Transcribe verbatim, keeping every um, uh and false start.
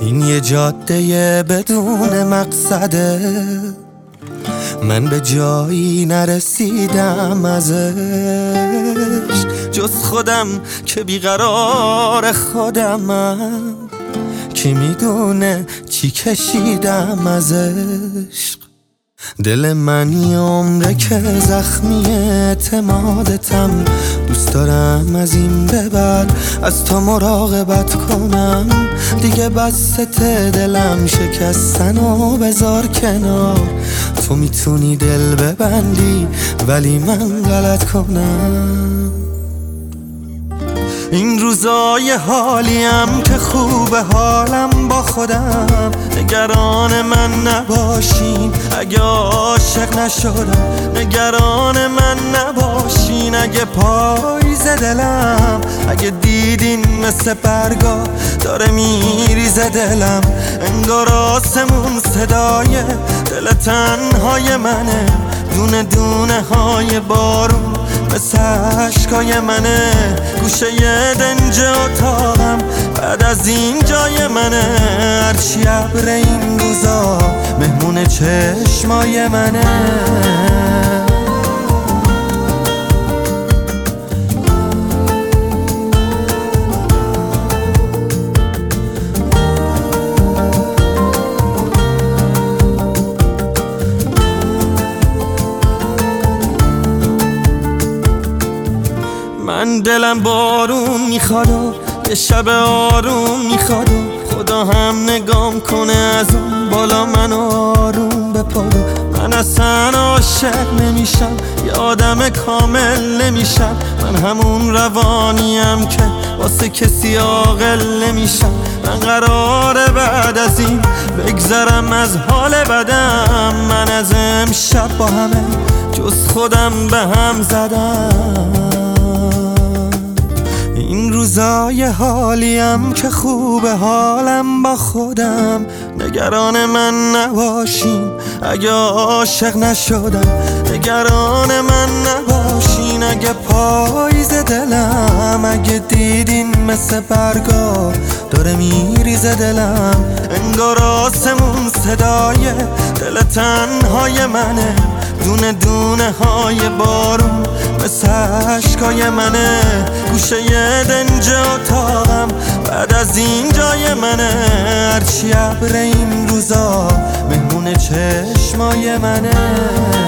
این یه جاده بدون مقصده، من به جایی نرسیدم ازش جز خودم که بیقرار خودمم، کی میدونه چی کشیدم از عشق. دل من یه عمره که زخمی اعتمادتم، دوست دارم از این به بعد از تو مراقبت کنم. دیگه بسته دلم شکستن و بذار کنار، تو میتونی دل ببندی ولی من غلط کنم. این روزای حالیم که خوب حالم با خودم، نگران من نباشین اگه عاشق نشدم، نگران من نباشین اگه پاییز دلم، اگه دیدین مثل برگا داره میریزه دلم، انگار آسمون صدای دل تنهای منه، دونه دونه های بارون مثل عشقای منه، گوشه یه دنج اتاقم بعد از این جای منه، هرچی ابر این روزا مهمون چشمای منه. من دلم بارون میخواد و یه شب آروم میخواد و خدا هم نگام کنه از اون بالا منو آروم بپاد. من اصلا عاشق نمیشم، یه آدم کامل نمیشم، من همون روانیم که واسه کسی عاقل نمیشم. من قراره بعد از این بگذرم از حال بدم، من از امشب با همه جز خودم به هم زدم. این روزای حالیم که خوب حالم با خودم، نگران من نباشین اگه عاشق نشدم، نگران من نباشین اگه پاییز دلم، اگه دیدین مثل برگا داره میریزه دلم، انگار آسمون صدای دل تنهای منه، دونه دونه های بارون مثل عشقای منه، گوشه یه دنج اتاقم بعد از این جای منه، هرچی ابر این روزا مهمون چشمای منه.